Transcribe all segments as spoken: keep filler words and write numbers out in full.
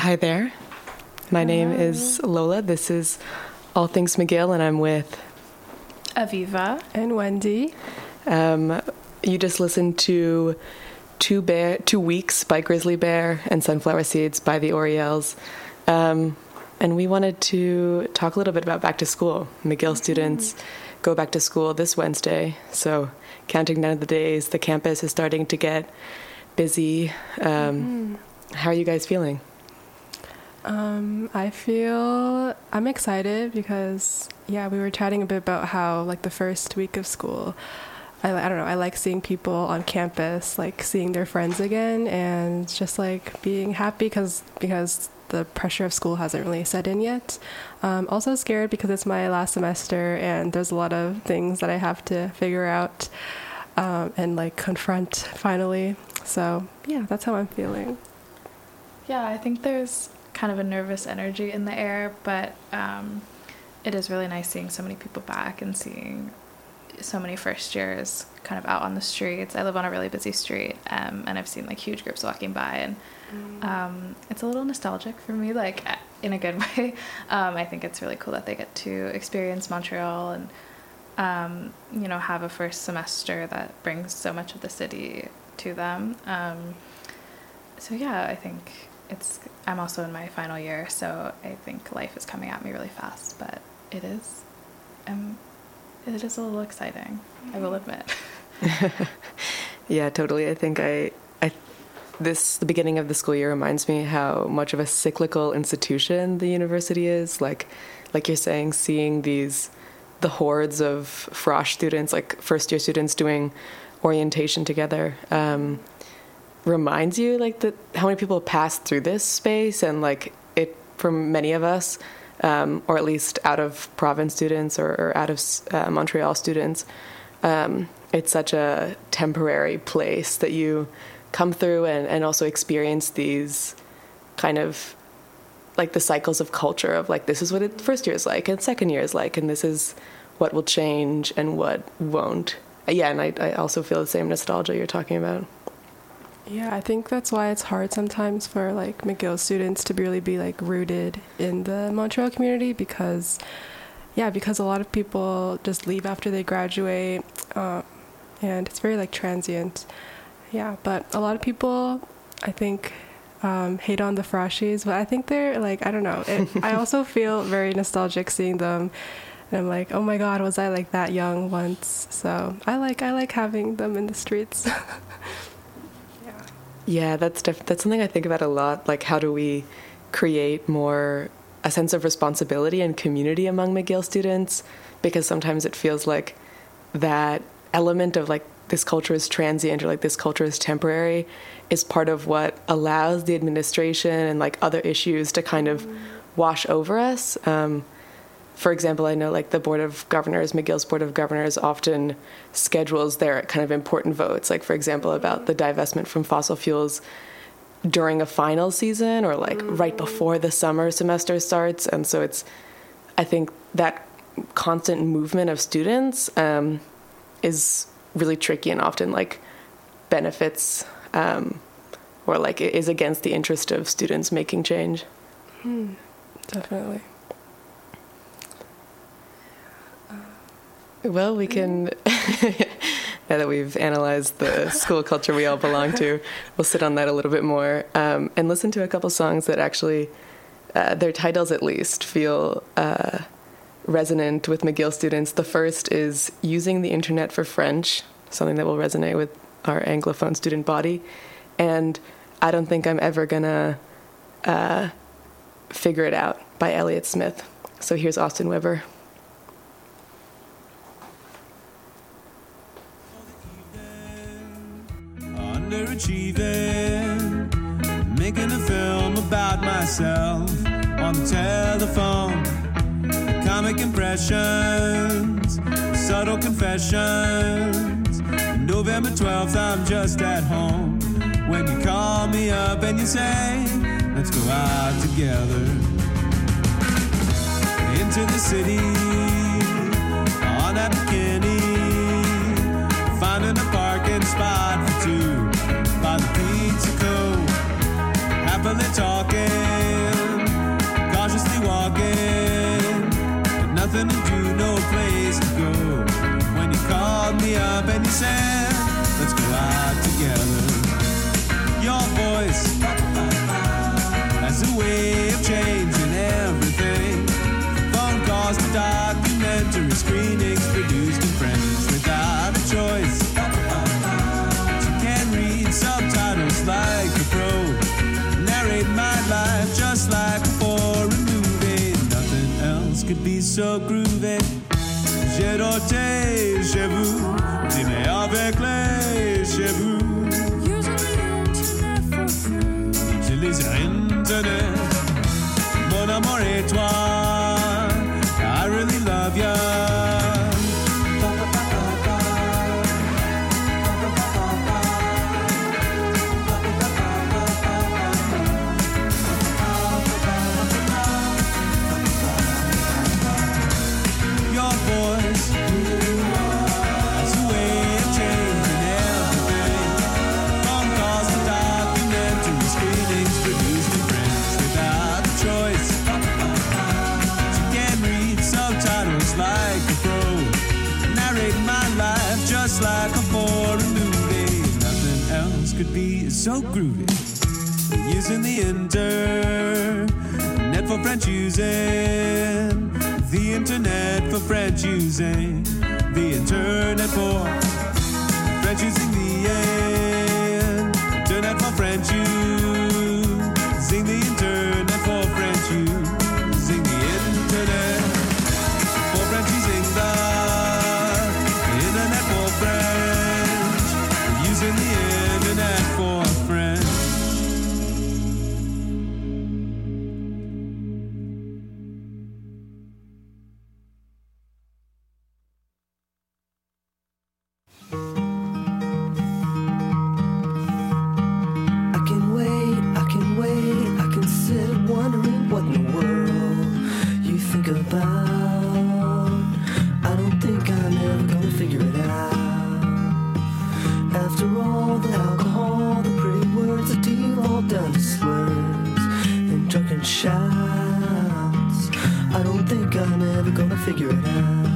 Hi there. My Hello. name is Lola. This is All Things McGill, and I'm with Aviva and Wendy. Um, you just listened to Two Bear, Two Weeks by Grizzly Bear and Sunflower Seeds by the Oriels. Um, and we wanted to talk a little bit about back to school. McGill mm-hmm. students go back to school this Wednesday, so counting down the days, the campus is starting to get busy. Um, mm-hmm. How are you guys feeling? Um, I feel I'm excited because, yeah, we were chatting a bit about how, like, the first week of school, I, I don't know, I like seeing people on campus, like, seeing their friends again and just, like, being happy because because the pressure of school hasn't really set in yet. Um, also scared because it's my last semester and there's a lot of things that I have to figure out um, and, like, confront finally. So, yeah, that's how I'm feeling. Yeah, I think there's kind of a nervous energy in the air, but um, it is really nice seeing so many people back and seeing so many first years kind of out on the streets. I live on a really busy street, um, and I've seen like huge groups walking by, and um, it's a little nostalgic for me, like in a good way. Um, I think it's really cool that they get to experience Montreal and um, you know, have a first semester that brings so much of the city to them. Um, so yeah, I think it's, I'm also in my final year, so I think life is coming at me really fast, but it is, um, it is a little exciting, I will admit. Yeah, totally. I think I, I, this, the beginning of the school year reminds me how much of a cyclical institution the university is. Like, like you're saying, seeing these, the hordes of Frosh students, like first year students doing orientation together, um, reminds you like that how many people passed through this space, and like it for many of us, um, or at least out of province students or, or out of uh, Montreal students, um, it's such a temporary place that you come through and, and also experience these kind of like the cycles of culture of like, this is what it first year is like and second year is like, and this is what will change and what won't. Yeah, and I, I also feel the same nostalgia you're talking about. Yeah, I think that's why it's hard sometimes for like McGill students to really be like rooted in the Montreal community because, yeah, because a lot of people just leave after they graduate, uh, and it's very like transient. Yeah, but a lot of people, I think, um, hate on the Froshies, but I think they're like, I don't know. It, I also feel very nostalgic seeing them, and I'm like, oh my God, was I like that young once? So I like I like having them in the streets. Yeah, that's def- that's something I think about a lot. Like, how do we create more a sense of responsibility and community among McGill students? Because sometimes it feels like that element of like this culture is transient or like this culture is temporary is part of what allows the administration and like other issues to kind of wash over us. Um, For example, I know like the Board of Governors, McGill's Board of Governors often schedules their kind of important votes, like for example, about the divestment from fossil fuels during a final season or like right before the summer semester starts. And so it's, I think that constant movement of students um, is really tricky and often like benefits um, or like it is against the interest of students making change. Hmm, definitely. Well, we can, now that we've analyzed the school culture we all belong to, we'll sit on that a little bit more um, and listen to a couple songs that actually, uh, their titles at least, feel uh, resonant with McGill students. The first is Using the Internet for French, something that will resonate with our Anglophone student body. And I Don't Think I'm Ever Gonna uh, Figure It Out by Elliott Smith. So here's Austin Weber. Underachieving, making a film about myself on the telephone, comic impressions, subtle confessions. November twelfth, I'm just at home when you call me up and you say, let's go out together into the city on that McKinney, finding a parking spot for two by the Pizza Co, happily talking called me up and you said, let's go out together. Your voice has a way of changing everything. Phone calls to documentary screenings produced in French without a choice. You can read subtitles like a pro, narrate my life just like a foreign movie. Nothing else could be so groovy. J'ai doté chez vous, dîner avec les chez vous. J'utilise Internet, mon amour et toi, I really love ya. Like a foreign movie, nothing else could be so groovy. Using the internet for French using, the internet for French using, the internet for French using the internet for French using, the internet for French using, the internet for French using the internet for French, using the internet for French. I can wait, I can wait, I can sit wondering what in the world you think about. I don't think I'm ever gonna figure it out. After all the alcohol, the pretty words, the deal all down to slurs and drunken shouts, I don't think I'm ever gonna figure it out.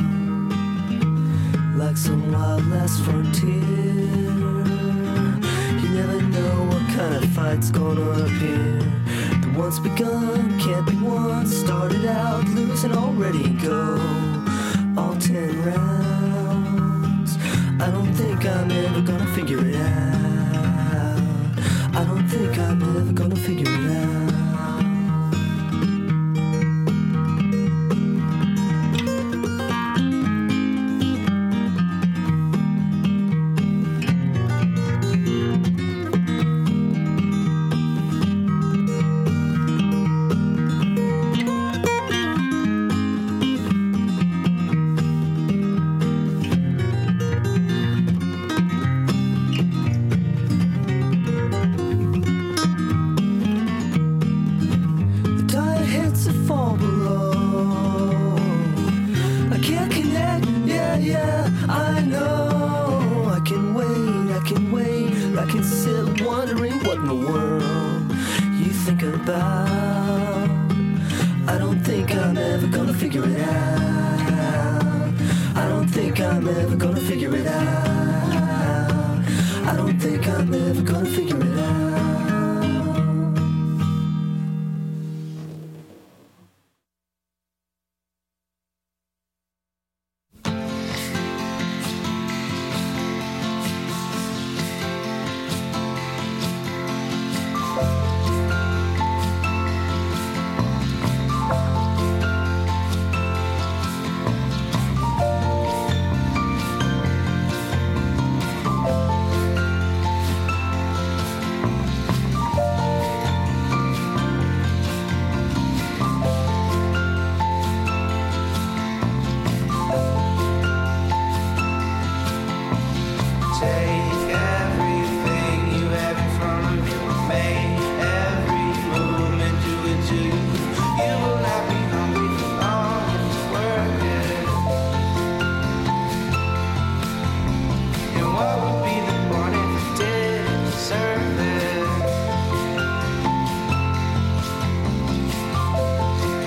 Like some wild last frontier, you never know what kind of fight's gonna appear. The once begun can't be won, started out loose and already go all ten rounds. I don't think I'm ever gonna figure it out. I don't think I'm ever gonna figure it out.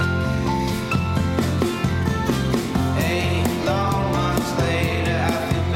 Eight long months later, I feel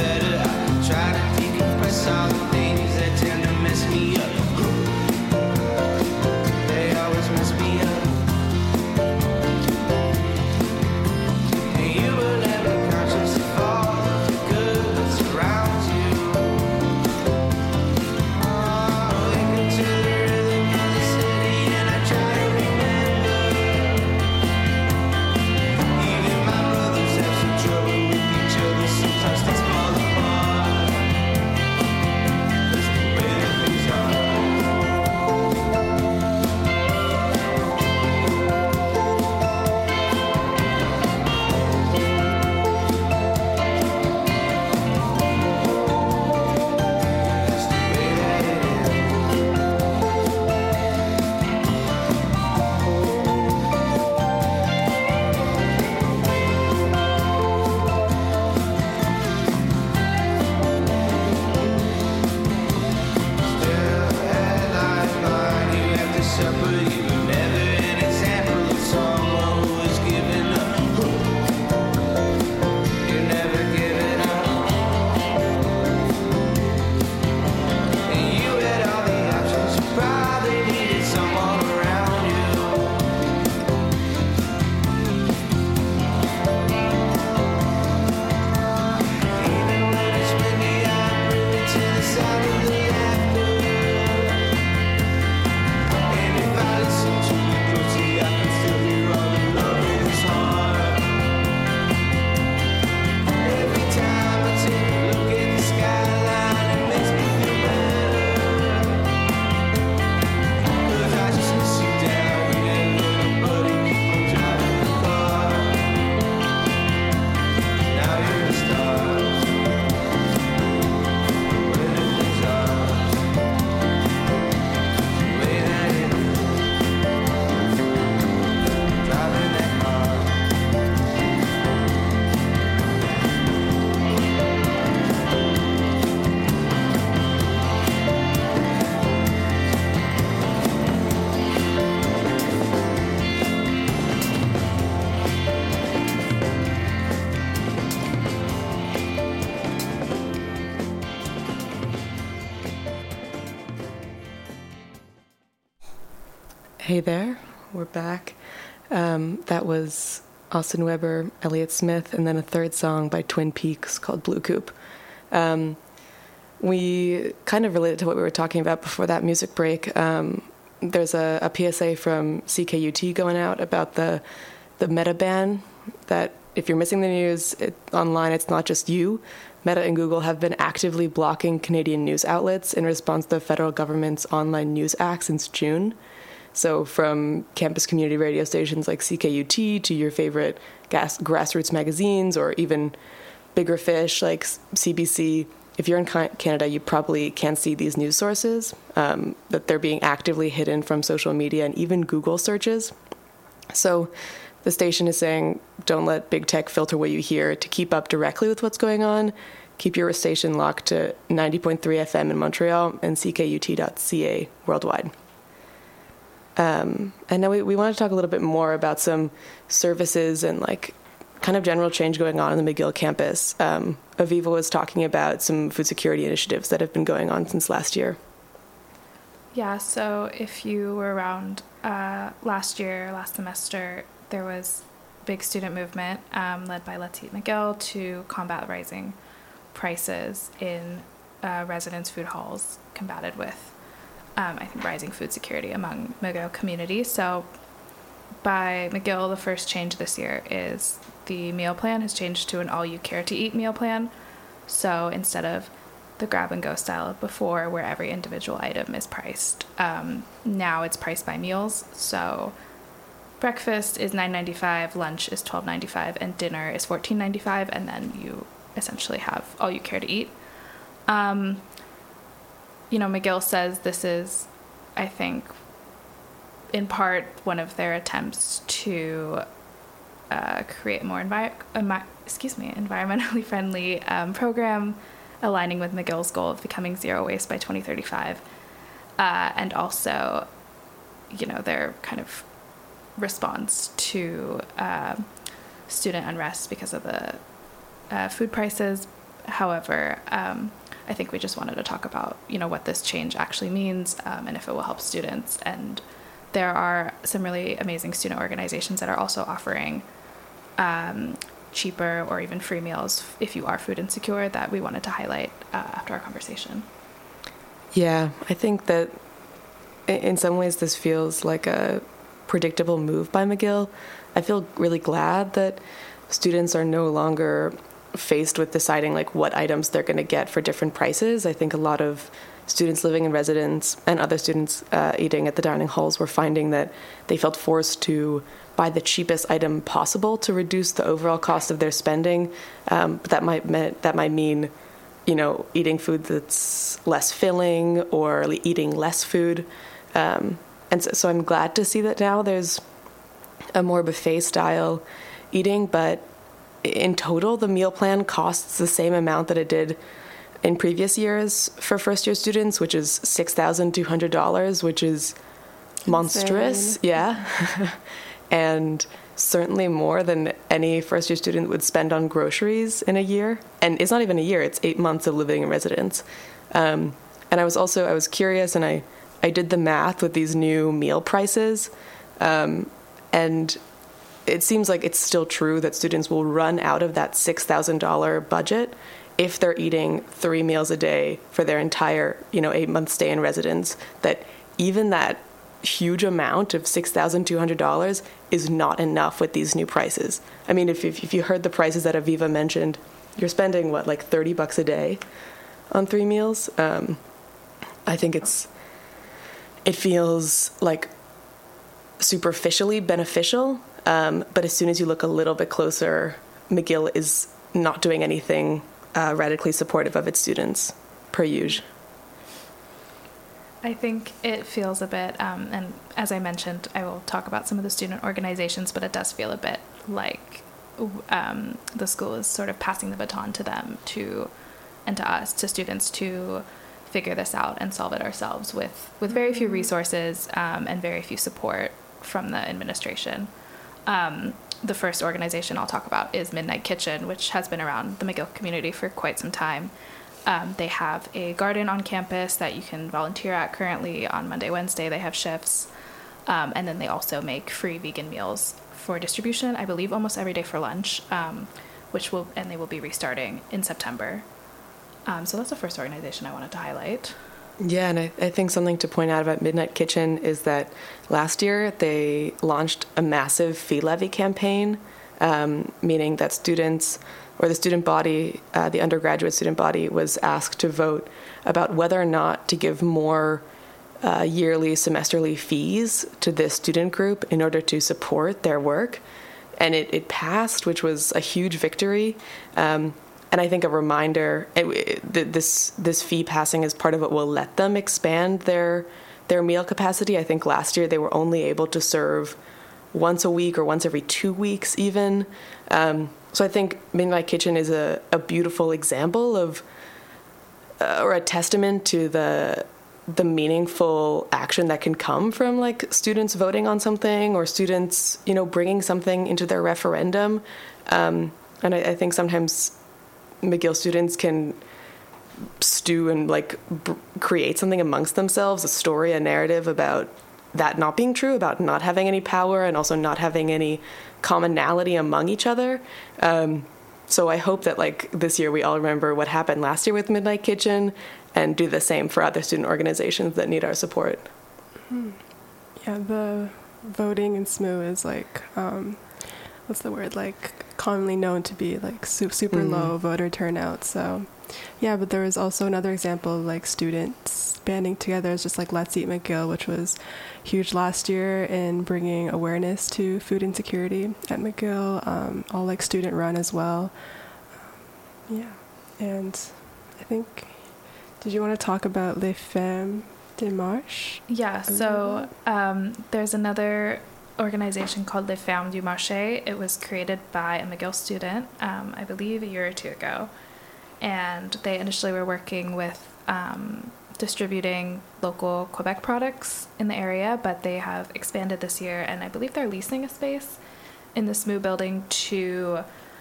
Hey there, we're back. Um, that was Austin Weber, Elliott Smith, and then a third song by Twin Peaks called Blue Coupe. Um, we kind of related to what we were talking about before that music break. Um, there's a, a P S A from C K U T going out about the the Meta ban, that if you're missing the news it, online, it's not just you. Meta and Google have been actively blocking Canadian news outlets in response to the federal government's Online News Act since June. So from campus community radio stations like C K U T to your favorite gas, grassroots magazines, or even bigger fish like C B C, if you're in Canada, you probably can't see these news sources, um, that they're being actively hidden from social media and even Google searches. So the station is saying, don't let big tech filter what you hear. To keep up directly with what's going on, keep your station locked to ninety point three F M in Montreal and C K U T dot C A worldwide. Um, and now we, we want to talk a little bit more about some services and like kind of general change going on in the McGill campus. Um, Aviva was talking about some food security initiatives that have been going on since last year. Yeah, so if you were around uh, last year, last semester, there was a big student movement um, led by Let's Eat McGill to combat rising prices in uh, residence food halls, combated with Um, I think rising food security among McGill community. So by McGill, the first change this year is the meal plan has changed to an all-you-care-to-eat meal plan. So instead of the grab-and-go style of before, where every individual item is priced, um, now it's priced by meals. So breakfast is nine ninety-five, lunch is twelve ninety-five, and dinner is fourteen ninety-five, and then you essentially have all-you-care-to-eat. Um, You know, McGill says this is, I think, in part one of their attempts to uh, create a more envi- uh, excuse me, environmentally friendly um, program, aligning with McGill's goal of becoming zero waste by twenty thirty-five, uh, and also, you know, their kind of response to uh, student unrest because of the uh, food prices. However, um, I think we just wanted to talk about, you know, what this change actually means, um, and if it will help students. And there are some really amazing student organizations that are also offering um, cheaper or even free meals if you are food insecure, that we wanted to highlight uh, after our conversation. Yeah, I think that in some ways this feels like a predictable move by McGill. I feel really glad that students are no longer faced with deciding like what items they're going to get for different prices. I think a lot of students living in residence and other students uh, eating at the dining halls were finding that they felt forced to buy the cheapest item possible to reduce the overall cost of their spending. Um, but that might mean, that might mean, you know, eating food that's less filling or eating less food. Um, and so, so I'm glad to see that now there's a more buffet style eating, but in total, the meal plan costs the same amount that it did in previous years for first-year students, which is six thousand two hundred dollars, which is monstrous. Insane. Yeah. And certainly more than any first-year student would spend on groceries in a year. And it's not even a year, it's eight months of living in residence. Um, and I was also, I was curious, and I, I did the math with these new meal prices. Um, and it seems like it's still true that students will run out of that six thousand dollars budget if they're eating three meals a day for their entire, you know, eight-month stay in residence, that even that huge amount of six thousand two hundred dollars is not enough with these new prices. I mean, if, if, if you heard the prices that Aviva mentioned, you're spending, what, like thirty bucks a day on three meals? Um, I think it's, it feels like superficially beneficial. Um, but as soon as you look a little bit closer, McGill is not doing anything uh, radically supportive of its students, per usual. I think it feels a bit, um, and as I mentioned, I will talk about some of the student organizations, but it does feel a bit like um, the school is sort of passing the baton to them to, and to us, to students, to figure this out and solve it ourselves with, with very few resources um, and very few support from the administration. Um, the first organization I'll talk about is Midnight Kitchen, which has been around the McGill community for quite some time. Um, they have a garden on campus that you can volunteer at currently on Monday, Wednesday. They have shifts. Um, and then they also make free vegan meals for distribution, I believe almost every day for lunch, um, which will, and they will be restarting in September. Um, so that's the first organization I wanted to highlight. Yeah, and I, I think something to point out about Midnight Kitchen is that last year they launched a massive fee levy campaign, um, meaning that students or the student body, uh, the undergraduate student body, was asked to vote about whether or not to give more uh, yearly, semesterly fees to this student group in order to support their work. And it, it passed, which was a huge victory. Um, and I think a reminder, it, it, this this fee passing is part of what will let them expand their their meal capacity. I think last year they were only able to serve once a week or once every two weeks even. Um, so I think Midnight Kitchen is a, a beautiful example of, uh, or a testament to the the meaningful action that can come from like students voting on something or students, you know, bringing something into their referendum. Um, and I, I think sometimes McGill students can stew and like b- create something amongst themselves, a story, a narrative about that not being true, about not having any power and also not having any commonality among each other. Um, so I hope that like this year we all remember what happened last year with Midnight Kitchen and do the same for other student organizations that need our support. Mm-hmm. Yeah, the voting in S M U is like, um, what's the word, like commonly known to be like su- super mm-hmm. low voter turnout. So yeah, but there was also another example of like students banding together. It's just like Let's Eat McGill, which was huge last year in bringing awareness to food insecurity at McGill, um, all like student run as well. Um, yeah, and I think, did you want to talk about Les Femmes de Marche? Yeah, so um, there's another organization called Les Femmes du Marché. It was created by a McGill student, um, I believe a year or two ago. And they initially were working with um, distributing local Quebec products in the area, but they have expanded this year, and I believe they're leasing a space in the S M U building to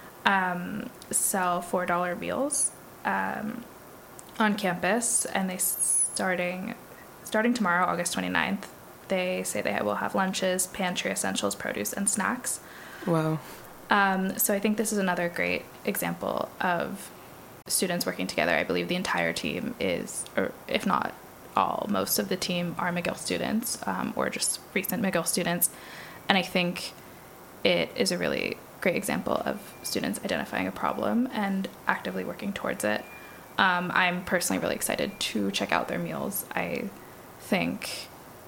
um, sell four dollar meals um, on campus, and they starting starting tomorrow, August twenty-ninth. They say they will have lunches, pantry essentials, produce, and snacks. Wow. Um, so I think this is another great example of students working together. I believe the entire team is, or if not all, most of the team are McGill students, um, or just recent McGill students. And I think it is a really great example of students identifying a problem and actively working towards it. Um, I'm personally really excited to check out their meals. I think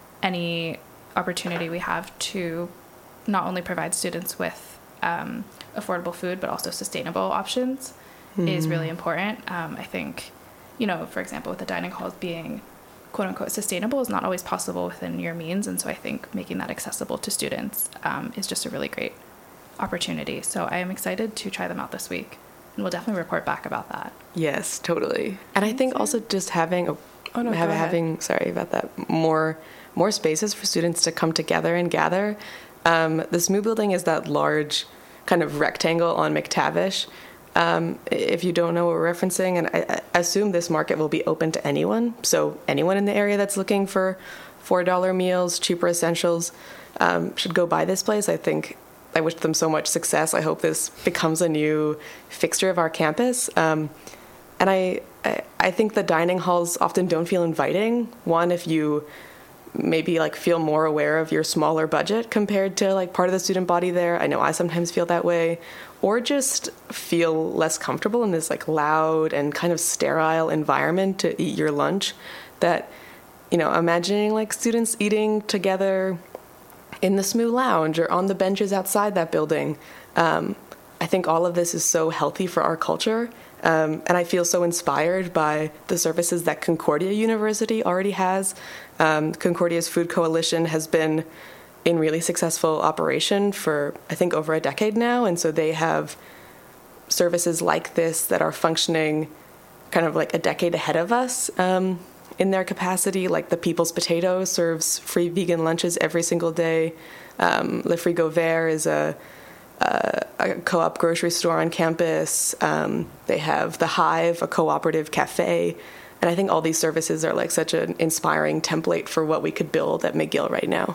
any opportunity we have to not only provide students with um, affordable food, but also sustainable options mm-hmm. is really important. Um, I think, you know, for example, with the dining halls being quote unquote sustainable is not always possible within your means. And so I think making that accessible to students um, is just a really great opportunity. So I am excited to try them out this week, and we'll definitely report back about that. Yes, totally. And I think also just having, a, oh, no, have, having, sorry about that, more more spaces for students to come together and gather. Um, the S M U building is that large kind of rectangle on McTavish. Um, if you don't know what we're referencing, and I, I assume this market will be open to anyone. So anyone in the area that's looking for four dollar meals, cheaper essentials, um, should go by this place. I think I wish them so much success. I hope this becomes a new fixture of our campus. Um, and I, I, I think the dining halls often don't feel inviting. One, if you maybe like feel more aware of your smaller budget compared to like part of the student body there. I know I sometimes feel that way. Or just feel less comfortable in this like loud and kind of sterile environment to eat your lunch. That, you know, imagining like students eating together in the S M U lounge or on the benches outside that building. Um, I think all of this is so healthy for our culture. Um, and I feel so inspired by the services that Concordia University already has. Um, Concordia's Food Coalition has been in really successful operation for, I think, over a decade now. And so they have services like this that are functioning kind of like a decade ahead of us um, in their capacity. Like the People's Potato serves free vegan lunches every single day. Um, Le Frigo Vert is a Uh, a co-op grocery store on campus. Um, they have the Hive, a cooperative cafe. And I think all these services are like such an inspiring template for what we could build at McGill right now.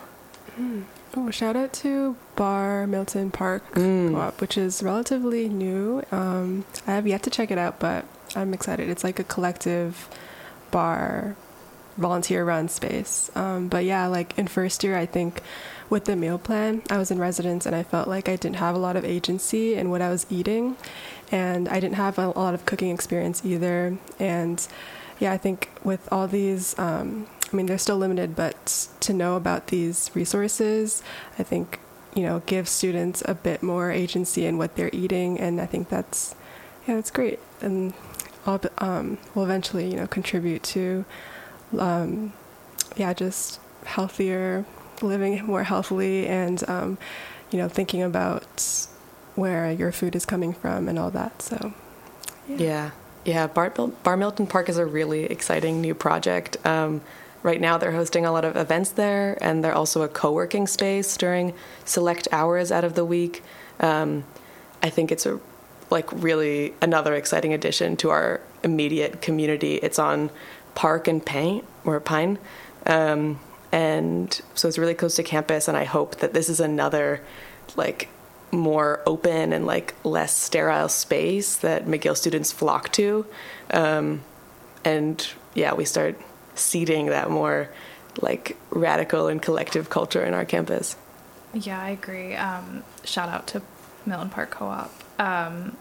Mm. Oh, shout out to Bar Milton Park Mm. Co-op, which is relatively new. Um, I have yet to check it out, but I'm excited. It's like a collective bar, volunteer-run space. Um, but yeah, like in first year, I think with the meal plan, I was in residence and I felt like I didn't have a lot of agency in what I was eating, and I didn't have a, a lot of cooking experience either. And yeah, I think with all these, um, I mean, they're still limited, but to know about these resources, I think, you know, gives students a bit more agency in what they're eating. And I think that's, yeah, that's great. And all, um, will eventually, you know, contribute to, um, yeah, just healthier, living more healthily, and, um, you know, thinking about where your food is coming from and all that. So, yeah. Yeah. Yeah. Bar, Bar Milton Park is a really exciting new project. Um, Right now, they're hosting a lot of events there, and they're also a co-working space during select hours out of the week. Um, I think it's a like really another exciting addition to our immediate community. It's on Park and Pine, or Pine, um, and so it's really close to campus. And I hope that this is another like more open and like less sterile space that McGill students flock to, um, and yeah, we start seeding that more like radical and collective culture in our campus. Yeah, I agree. Um, shout out to Milton Park Co-op. Um,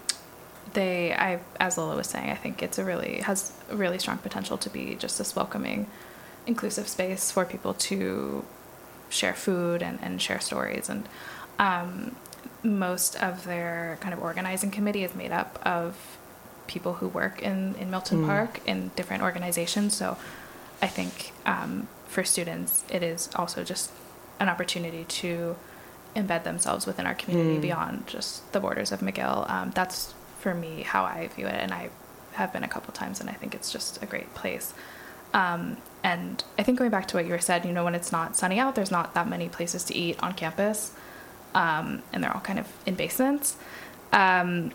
they, I, as Lola was saying, I think it's a really, has a really strong potential to be just this welcoming, inclusive space for people to share food and, and share stories. And um, most of their kind of organizing committee is made up of people who work in, in Milton mm. Park in different organizations. So I think um, for students, it is also just an opportunity to embed themselves within our community mm. beyond just the borders of McGill. Um, that's, for me, how I view it. And I have been a couple times, and I think it's just a great place. Um, and I think going back to what you were said, you know, when it's not sunny out, there's not that many places to eat on campus. Um, and they're all kind of in basements. Um,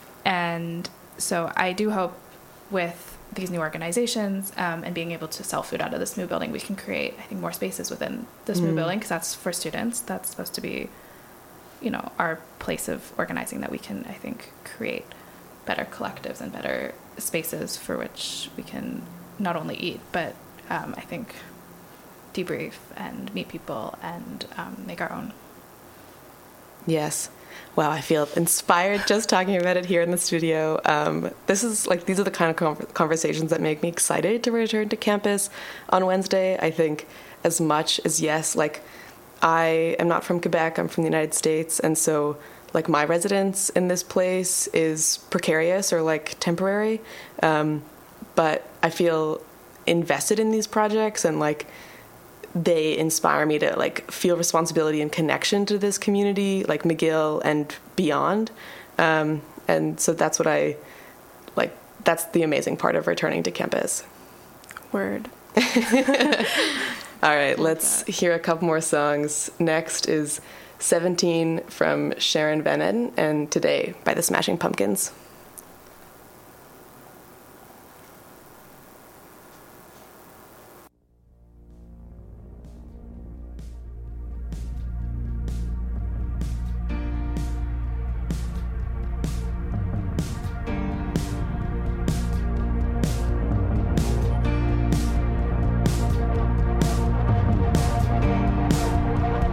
and So I do hope with these new organizations um, and being able to sell food out of this new building, we can create, I think, more spaces within this mm. new building, because that's for students. That's supposed to be, you know, our place of organizing, that we can, I think, create better collectives and better spaces for which we can not only eat, but um, I think debrief and meet people and um, make our own. Yes. Wow, I feel inspired just talking about it here in the studio. Um, this is like, these are the kind of conversations that make me excited to return to campus on Wednesday. I think as much as, yes, like I am not from Quebec, I'm from the United States. And so like my residence in this place is precarious or like temporary. Um, but I feel invested in these projects, and like they inspire me to like feel responsibility and connection to this community, like McGill and beyond. Um, and so that's what I like, that's the amazing part of returning to campus. Word. All right, let's hear a couple more songs. Next is seventeen from Sharon Van Etten, and Today by the Smashing Pumpkins.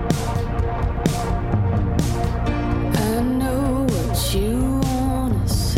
I know what you wanna say.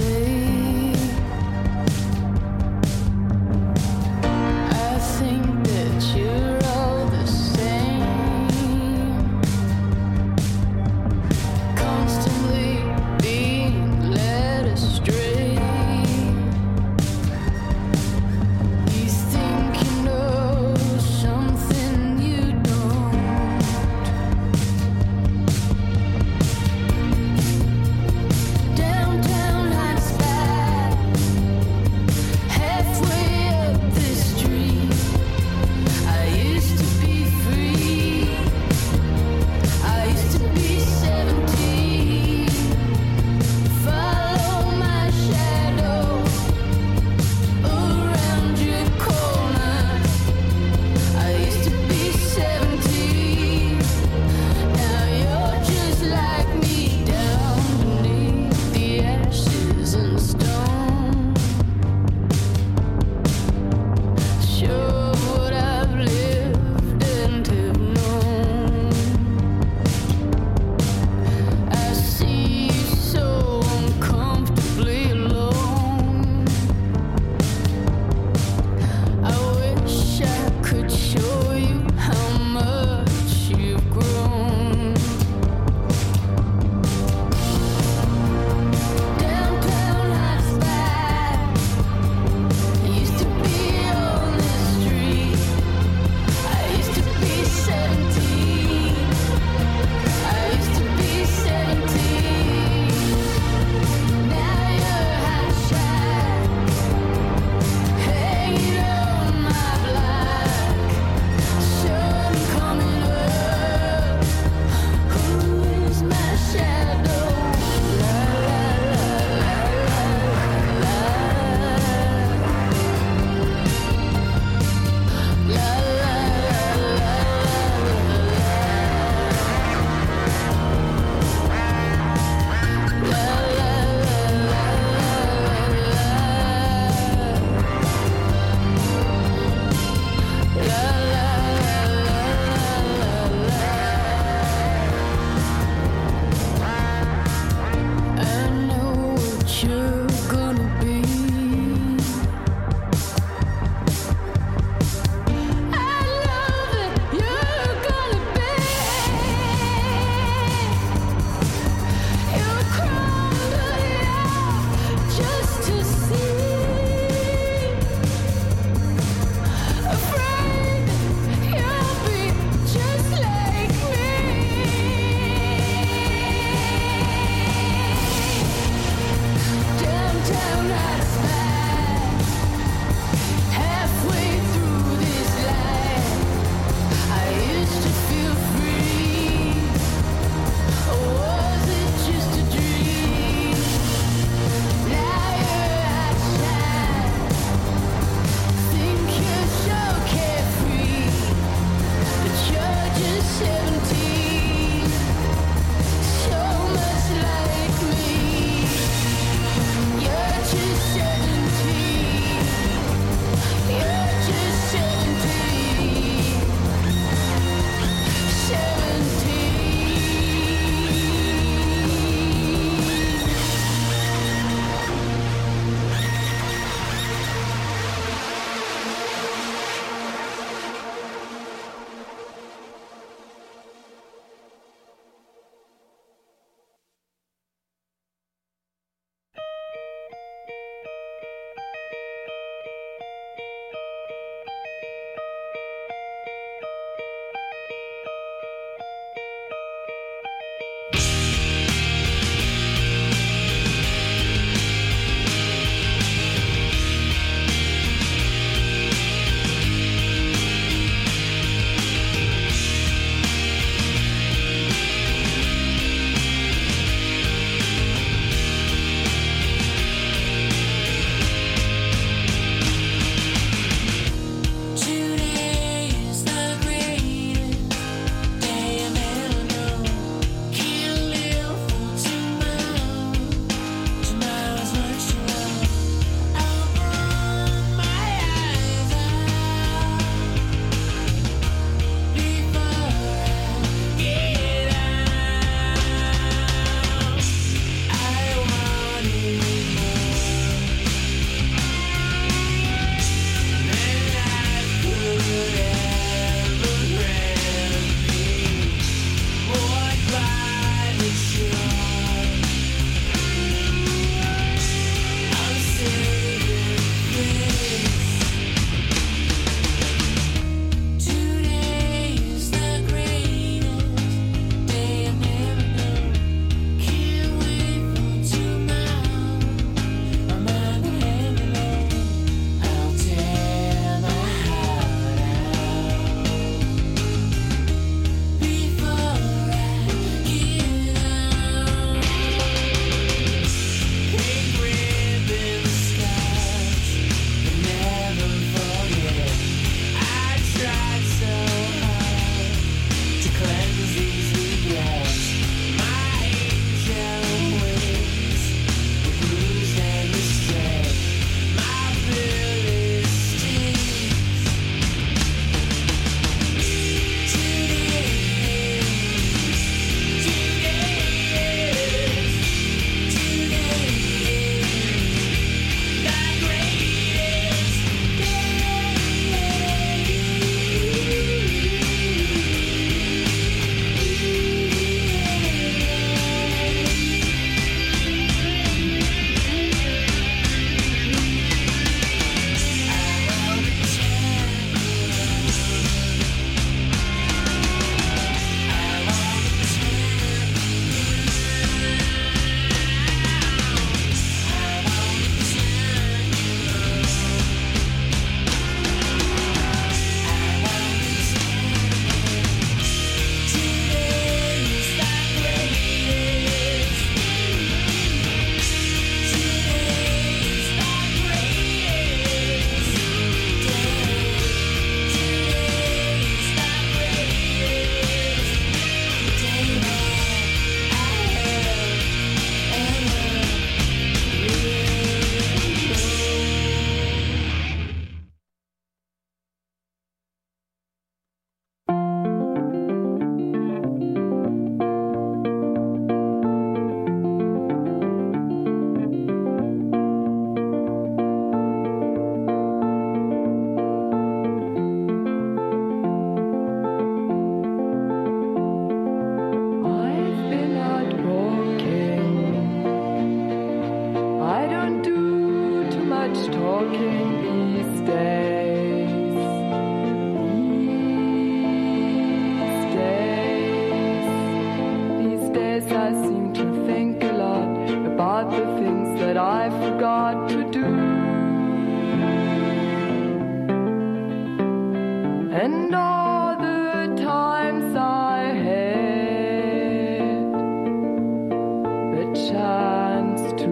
and all the times I had the chance to.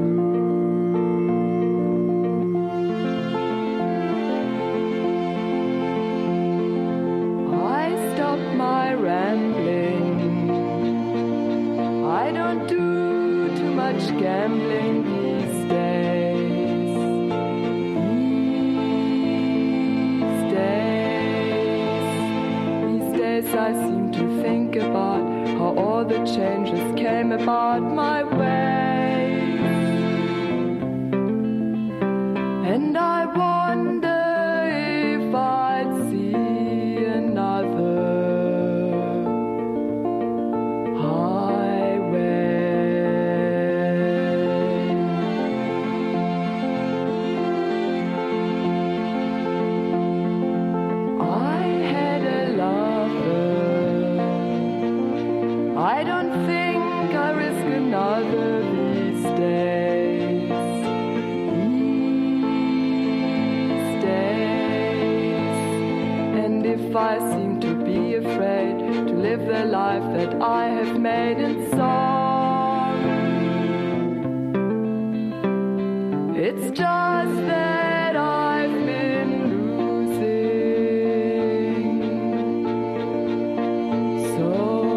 I stopped my rambling. I don't do too much gambling these days. These days, these days I seem to think about how all the changes came about my way. And I wonder if I'd see another I seem to be afraid to live the life that I have made in song. It's just that I've been losing so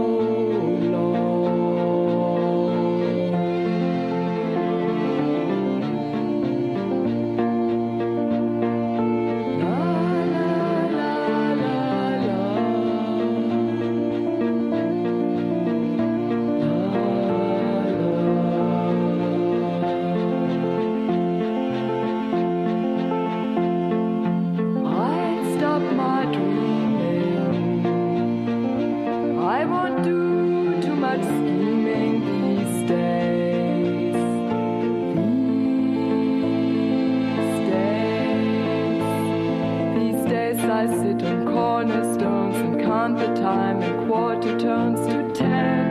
I sit on cornerstones and count the time in quarter tones to ten.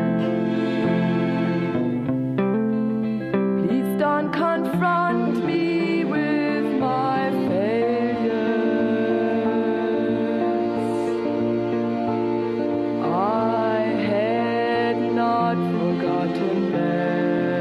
Please don't confront me with my failures. I had not forgotten them.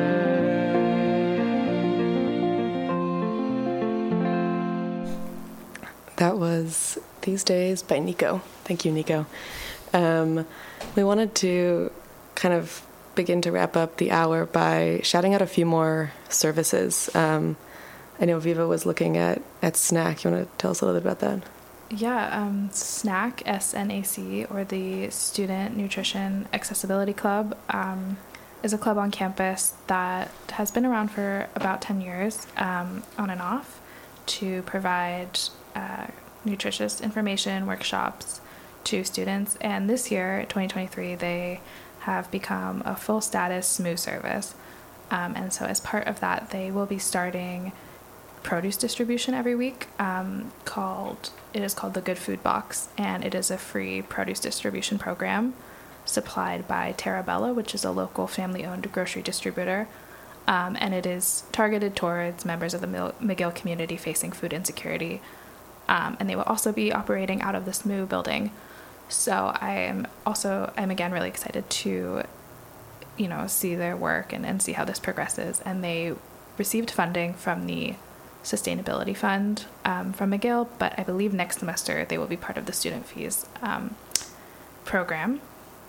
That was These Days by Nico. Thank you, Nico. Um, we wanted to kind of begin to wrap up the hour by shouting out a few more services. Um, I know Viva was looking at, at SNAC. You want to tell us a little bit about that? Yeah, um, SNAC, S N A C, or the Student Nutrition Accessibility Club, um, is a club on campus that has been around for about ten years, um, on and off, to provide uh, nutritious information workshops to students. And this year, twenty twenty-three, they have become a full status S M U service. Um, and so as part of that, they will be starting produce distribution every week, um, called, it is called the Good Food Box, and it is a free produce distribution program supplied by Terrabella, which is a local family-owned grocery distributor. Um, and it is targeted towards members of the McGill community facing food insecurity. Um, and they will also be operating out of the S M U building. So I am also, I'm again really excited to, you know, see their work and, and see how this progresses. And they received funding from the Sustainability Fund um, from McGill, but I believe next semester they will be part of the student fees um, program.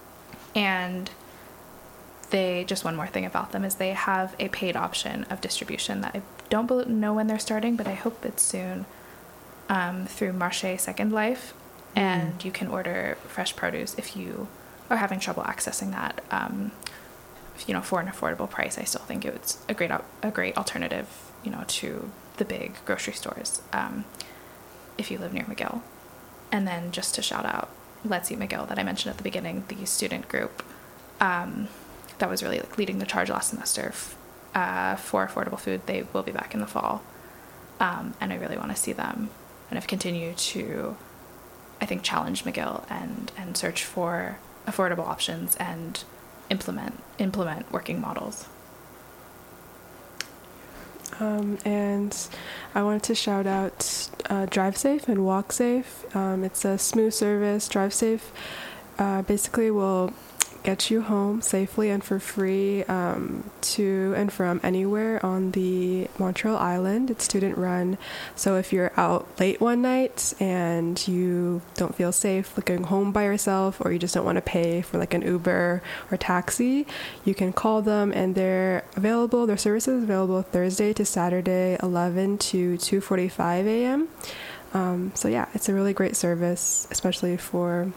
And they, just one more thing about them is they have a paid option of distribution that I don't know when they're starting, but I hope it's soon, um, through Marché Second Life. Mm. And you can order fresh produce if you are having trouble accessing that, um, you know, for an affordable price. I still think it's a great, a great alternative, you know, to the big grocery stores, um, if you live near McGill. And then just to shout out Let's Eat McGill that I mentioned at the beginning, the student group, um, that was really like leading the charge last semester f- uh, for affordable food. They will be back in the fall. Um, and I really want to see them kind of continue to, I think, challenge McGill and, and search for affordable options and implement implement working models. Um, and I wanted to shout out uh, Drive Safe and Walk Safe. Um, it's a smooth service. Drive Safe uh, basically will get you home safely and for free um, to and from anywhere on the Montreal Island. It's student run, so if you're out late one night and you don't feel safe like going home by yourself, or you just don't want to pay for like an Uber or taxi, you can call them, and they're available. Their services available Thursday to Saturday, eleven to two forty-five a.m. Um, so yeah, it's a really great service, especially for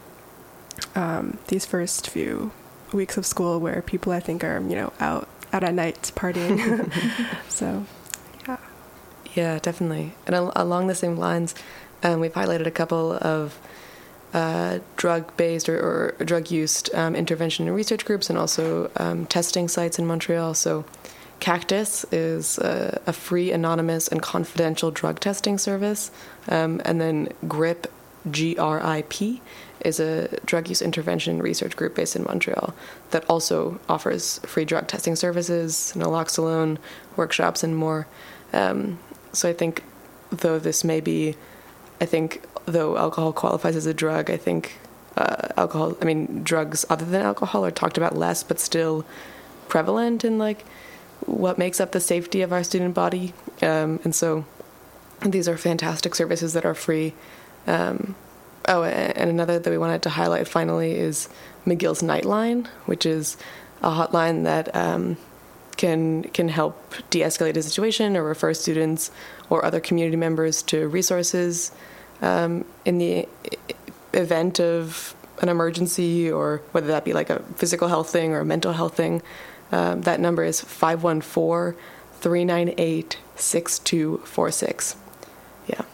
um, these first few weeks of school where people I think are, you know, out out at night partying. So yeah. Yeah, definitely. And al- along the same lines, um, we've highlighted a couple of uh, drug-based or, or drug-used um, intervention and research groups, and also um, testing sites in Montreal. So Cactus is a, a free, anonymous, and confidential drug testing service. Um, and then GRIP, G R I P, is a drug use intervention research group based in Montreal that also offers free drug testing services, naloxone workshops, and more. Um, so I think, though this may be, I think, though alcohol qualifies as a drug, I think uh, alcohol, I mean, drugs other than alcohol are talked about less, but still prevalent in, like, what makes up the safety of our student body. Um, and so these are fantastic services that are free. Um, oh, and another that we wanted to highlight finally is McGill's Nightline, which is a hotline that um, can can help de-escalate a situation or refer students or other community members to resources um, in the event of an emergency, or whether that be like a physical health thing or a mental health thing. Um, that number is five one four, three nine eight, six two four six. Yeah.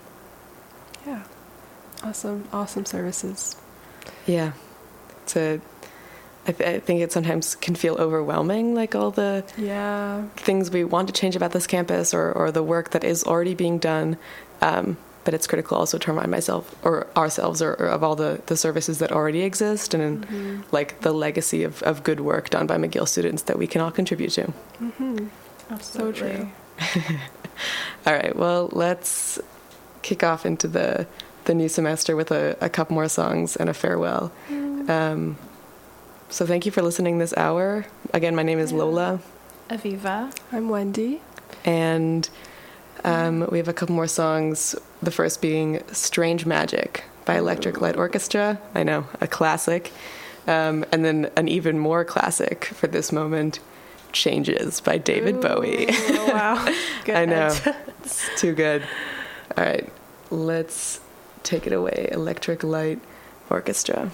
Yeah. Awesome, awesome services. Yeah. It's a, I, th- I think it sometimes can feel overwhelming, like all the yeah things we want to change about this campus, or, or the work that is already being done. Um, but it's critical also to remind myself or ourselves or, or of all the, the services that already exist, and mm-hmm. like the legacy of, of good work done by McGill students that we can all contribute to. Mm-hmm. Absolutely. So true. All right, well, let's kick off into the the new semester with a, a couple more songs and a farewell. Mm. Um, so thank you for listening this hour. Again, my name is Yeah. Lola. Aviva. I'm Wendy. And um, we have a couple more songs, the first being Strange Magic by Electric Light Orchestra. I know, a classic. Um, and then an even more classic for this moment, Changes by David Ooh, Bowie. Wow. Good. I know. It's too good. All right, let's take it away, Electric Light Orchestra.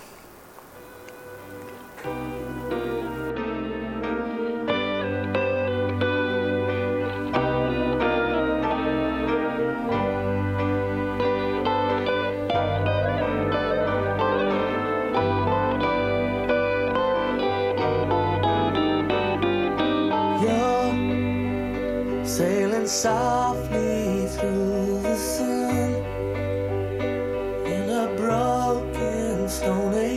You're sailing softly through the sun in a broken stone age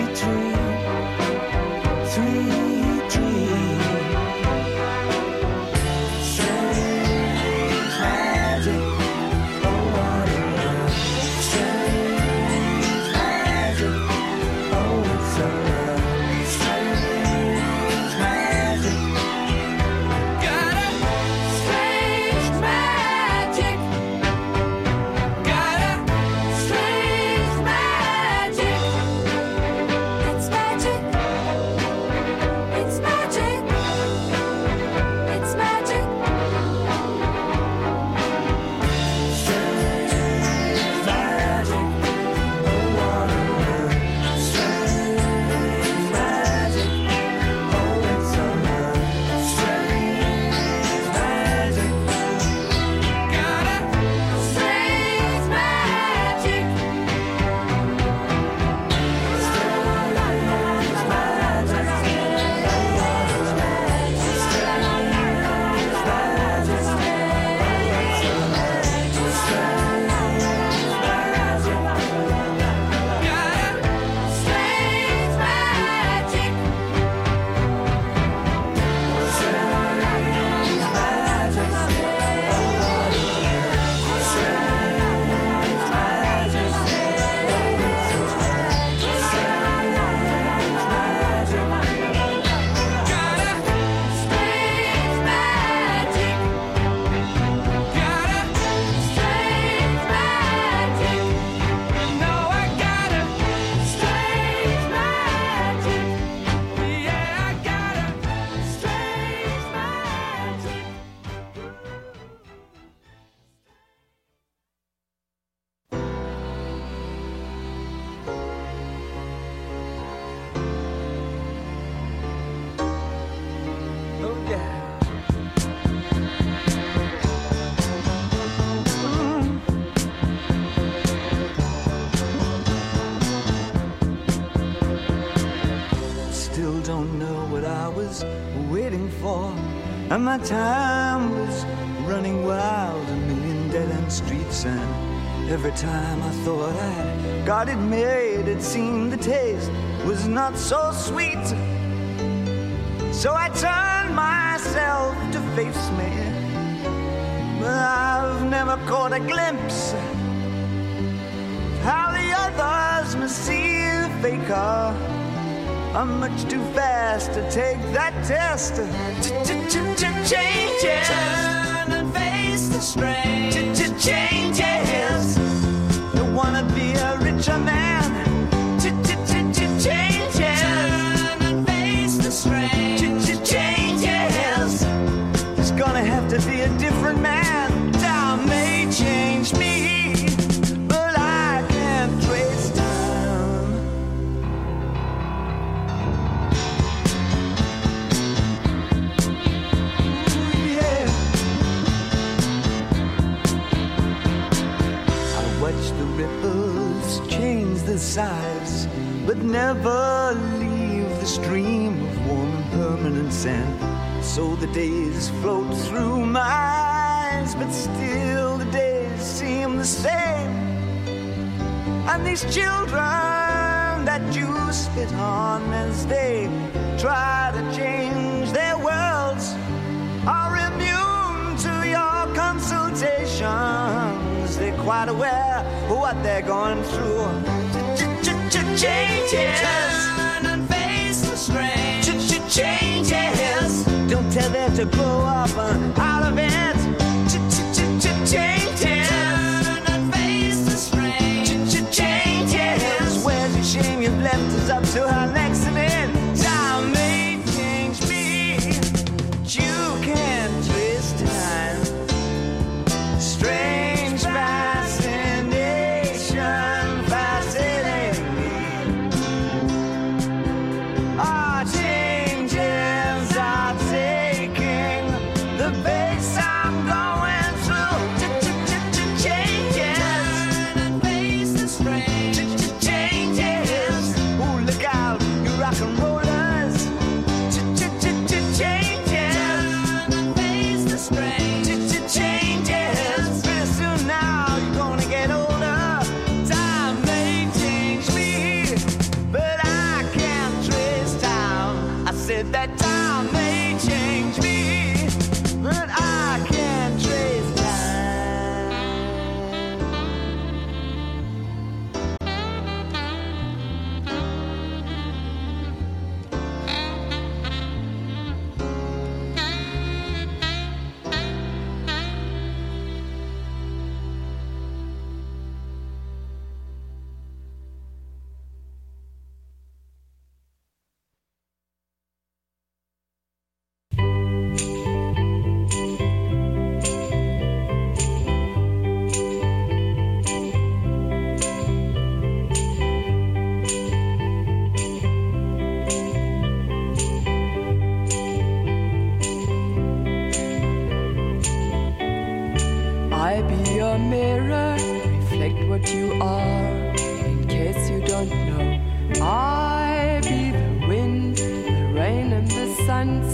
And my time was running wild, a million dead-end streets. And every time I thought I'd got it made, it seemed the taste was not so sweet. So I turned myself to face me, but I've never caught a glimpse of how the others must see the faker. I'm much too fast to take that test. Changes. Turn and face the strain. Changes. Don't wanna be a richer man. Changes. Turn and face the strain. Changes. There's gonna have to be a different man. Time may change me, but I can't trace time. Ooh, yeah. I watch the ripples change the size, but never leave the stream of warm and permanent sand. So the days float through my eyes, but still the days seem the same. And these children that you spit on as they try to change their worlds are immune to your consultations. They're quite aware of what they're going through. Changes. Turn and face the strange. Changes. Don't tell them to grow up out of it. Changes. Turn and face the strange. Changes. Where's your shame you've left us up to our next event? Time may change me, but you can't twist time. Strange fascination fascinating me. Ah, changes are taking the pace I'm going through. Changes. Turn and face the strange. Changes. Ooh, look out, you rock and rollers. Changes. Turn and face the strange. Changes. Pretty soon now you're gonna get older. Time may change me, but I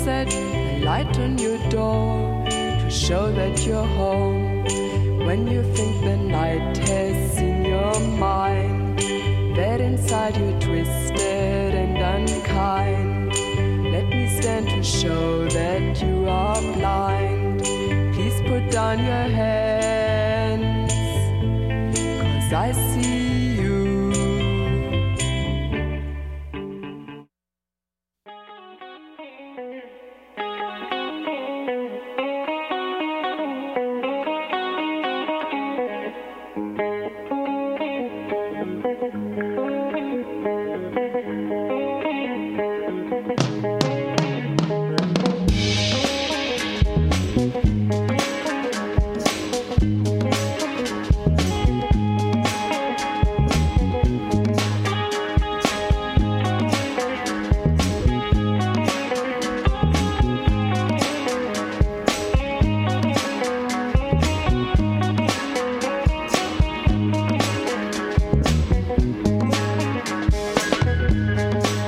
set a light on your door to show that you're home. When you think the night has seen your mind, that inside you're twisted and unkind. Let me stand to show that you are blind. Please put down your head